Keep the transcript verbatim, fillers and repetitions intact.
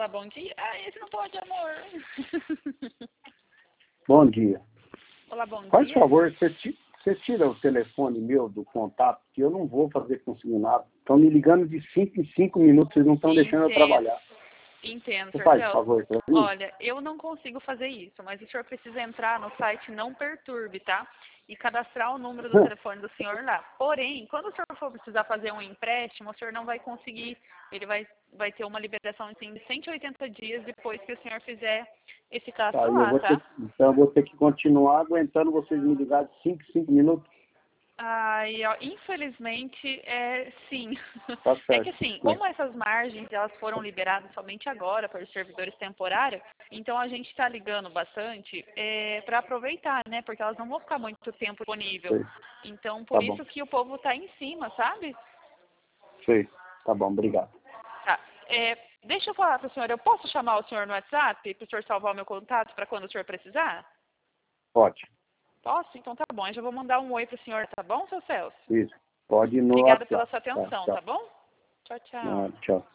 Olá, bom dia. Ah, esse não pode, amor. Bom dia. Olá, bom Faz dia. favor, você ti- você tira o telefone meu do contato, que eu não vou fazer consignado. Estão me ligando de cinco em cinco minutos, vocês não estão deixando eu Entendo. trabalhar. Entendo, Você senhor faz Celso. favor para mim? Olha, eu não consigo fazer isso, mas o senhor precisa entrar no site Não Perturbe, tá? E cadastrar o número do telefone do senhor lá. Porém, quando o senhor for precisar fazer um empréstimo, o senhor não vai conseguir. Ele vai, vai ter uma liberação assim, de cento e oitenta dias depois que o senhor fizer esse Tá, cadastro e eu lá, vou ter, tá? então eu vou ter que continuar aguentando vocês me ligarem de cinco em cinco minutos. Ai, ó, infelizmente, é sim. Tá É que certo. assim, Mas, como essas margens elas foram liberadas somente agora para os servidores temporários, então a gente está ligando bastante é, para aproveitar, né? Porque elas não vão ficar muito tempo disponível. sei. Então, Tá por bom. isso que o povo está em cima, sabe? Sei. Tá bom, obrigado. Tá. É, deixa eu falar para o senhor, eu posso chamar o senhor no WhatsApp para o senhor salvar o meu contato para quando o senhor precisar? Pode. Posso? Então tá bom. Eu já vou mandar um oi para o senhor, tá bom, seu Celso? Isso. Pode ir no Obrigada pela WhatsApp. sua Tá, atenção, tchau. tá bom? Tchau, tchau. Ah, tchau.